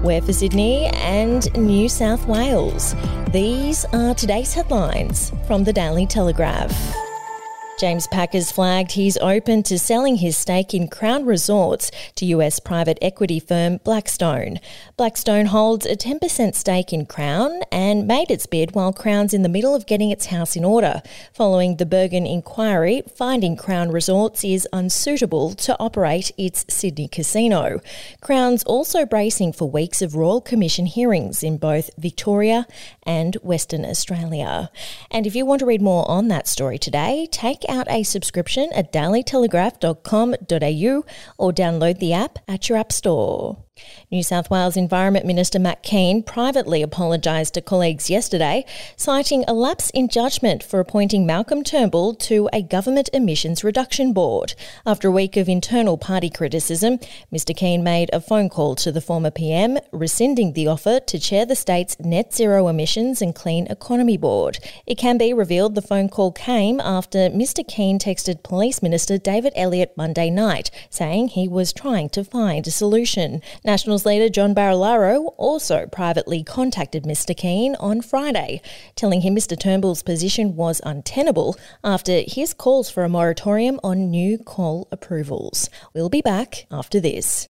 We're for Sydney and New South Wales. These are today's headlines from the Daily Telegraph. James Pack has flagged he's open to selling his stake in Crown Resorts to US private equity firm Blackstone. Blackstone holds a 10% stake in Crown and made its bid while Crown's in the middle of getting its house in order, following the Bergen inquiry finding Crown Resorts is unsuitable to operate its Sydney casino. Crown's also bracing for weeks of Royal Commission hearings in both Victoria and Western Australia. And if you want to read more on that story today, take out a subscription at dailytelegraph.com.au or download the app at your app store. New South Wales Environment Minister Matt Kean privately apologised to colleagues yesterday, citing a lapse in judgment for appointing Malcolm Turnbull to a government emissions reduction board. After a week of internal party criticism, Mr Kean made a phone call to the former PM, rescinding the offer to chair the state's Net Zero Emissions and Clean Economy Board. It can be revealed the phone call came after Mr Kean texted Police Minister David Elliott Monday night, saying he was trying to find a solution. Nationals leader John Barilaro also privately contacted Mr Kean on Friday, telling him Mr Turnbull's position was untenable after his calls for a moratorium on new coal approvals. We'll be back after this.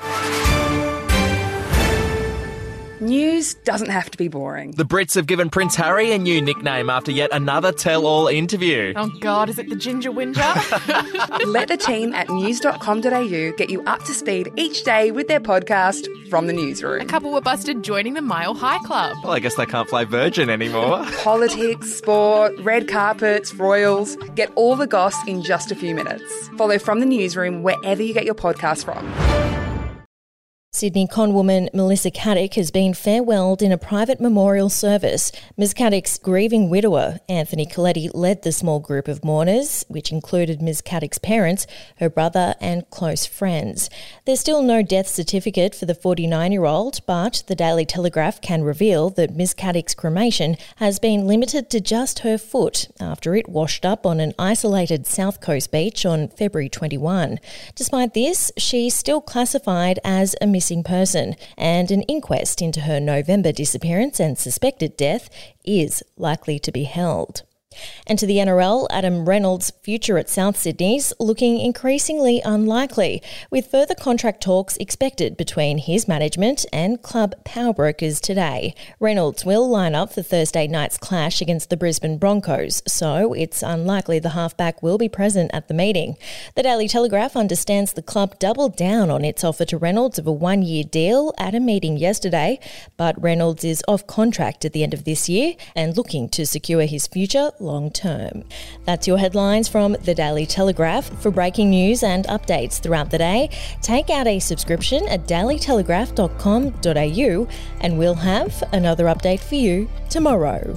News doesn't have to be boring. The Brits have given Prince Harry a new nickname after yet another tell-all interview. Oh God, is it the Ginger Whinger? Let the team at news.com.au get you up to speed each day with their podcast, From the Newsroom. A couple were busted joining the Mile High Club. Well, I guess they can't fly Virgin anymore. Politics, sport, red carpets, royals. Get all the goss in just a few minutes. Follow From the Newsroom wherever you get your podcast from. Sydney conwoman Melissa Caddick has been farewelled in a private memorial service. Ms Caddick's grieving widower, Anthony Coletti, led the small group of mourners, which included Ms Caddick's parents, her brother and close friends. There's still no death certificate for the 49-year-old, but the Daily Telegraph can reveal that Ms Caddick's cremation has been limited to just her foot after it washed up on an isolated South Coast beach on February 21. Despite this, she's still classified as a missing person, and an inquest into her November disappearance and suspected death is likely to be held. And to the NRL, Adam Reynolds' future at South Sydney's looking increasingly unlikely, with further contract talks expected between his management and club powerbrokers today. Reynolds will line up for Thursday night's clash against the Brisbane Broncos, so it's unlikely the halfback will be present at the meeting. The Daily Telegraph understands the club doubled down on its offer to Reynolds of a one-year deal at a meeting yesterday, but Reynolds is off contract at the end of this year and looking to secure his future long term. That's your headlines from the Daily Telegraph. For breaking news and updates throughout the day, take out a subscription at dailytelegraph.com.au and we'll have another update for you tomorrow.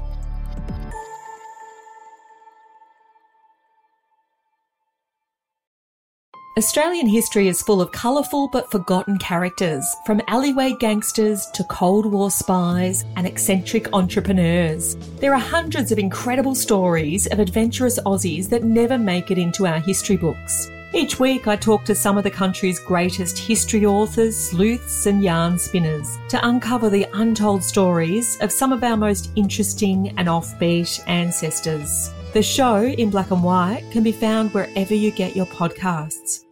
Australian history is full of colourful but forgotten characters, from alleyway gangsters to Cold War spies and eccentric entrepreneurs. There are hundreds of incredible stories of adventurous Aussies that never make it into our history books. Each week I talk to some of the country's greatest history authors, sleuths and yarn spinners to uncover the untold stories of some of our most interesting and offbeat ancestors. The show, In Black and White, can be found wherever you get your podcasts.